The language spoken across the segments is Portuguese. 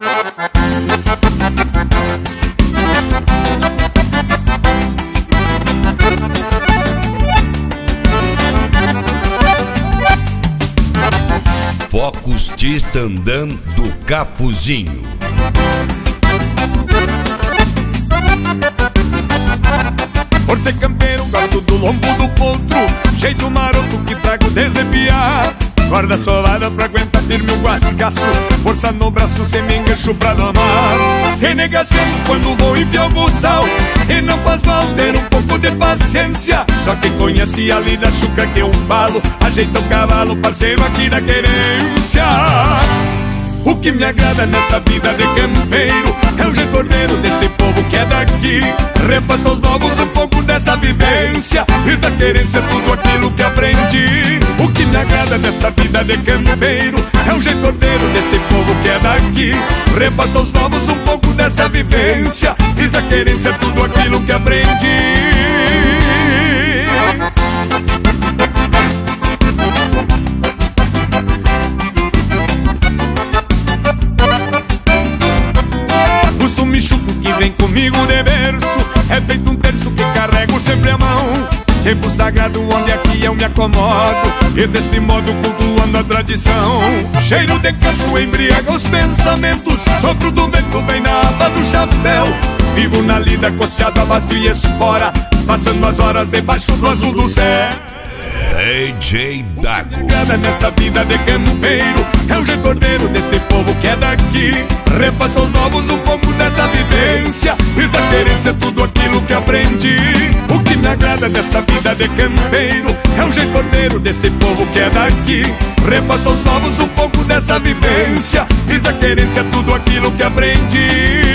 Focos de Estandã do Cafuzinho. Por ser campeiro, gosto do lombo do potro, jeito maroto que trago desde piá. Guarda solada pra aguentar firme o guascaço, força no braço sem me engancho pra domar. Sem negação quando vou enfiar o buçal, e não faz mal ter um pouco de paciência. Só quem conhece a lida chuca que eu falo, ajeita o cavalo, parceiro aqui da querência. O que me agrada nessa vida de campeiro é o jeito ordeiro deste povo que é daqui. Repassa aos novos um pouco dessa vivência e da querência tudo aquilo que aprendi. O que me agrada nessa vida de campeiro é o jeito ordeiro deste povo que é daqui. Repassa aos novos um pouco dessa vivência e da querência tudo aquilo que aprendi. Vem comigo de berço, é feito um terço que carrego sempre a mão. Tempo sagrado onde aqui eu me acomodo, e deste modo cultuando a tradição. Cheiro de campo embriaga os pensamentos, sopro do vento vem na aba do chapéu. Vivo na lida costeado a basto e espora, passando as horas debaixo do azul do céu. DJ Dago. Nada nessa vida de campeiro é o jeito ordeiro desse povo que é daqui. Repassa aos novos um pouco dessa vivência e da querência tudo aquilo que aprendi. O que me agrada nessa vida de campeiro é o jeito ordeiro desse povo que é daqui. Repassa aos novos um pouco dessa vivência e da querência tudo aquilo que aprendi.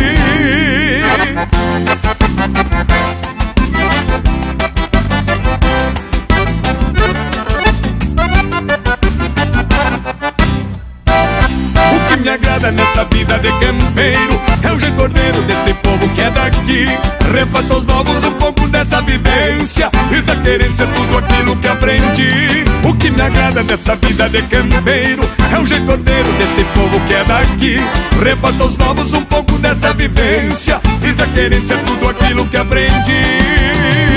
O que me agrada nessa vida de campeiro é o jeito ordeiro desse povo que é daqui. Repassa aos novos um pouco dessa vivência e da querência tudo aquilo que aprendi. O que me agrada nessa vida de campeiro é o jeito ordeiro desse povo que é daqui. Repassa aos novos um pouco dessa vivência e da querência tudo aquilo que aprendi.